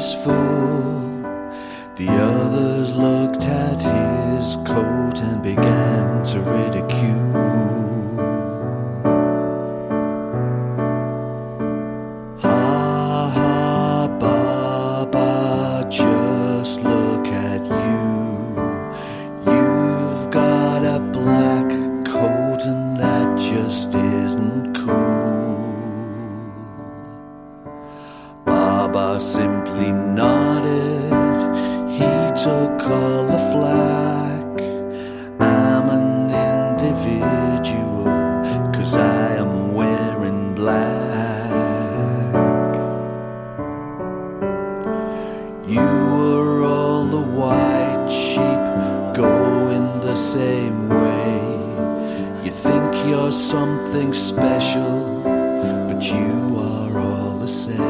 fool. The others looked at his coat and began to ridicule. Ha ha, Baba, just look at you. You've got a black coat and that just isn't cool. Baba simply nodded. He took all the flack. I'm an individual, 'cause I am wearing black. You are all the white sheep going the same way. You think you're something special, but you are all the same.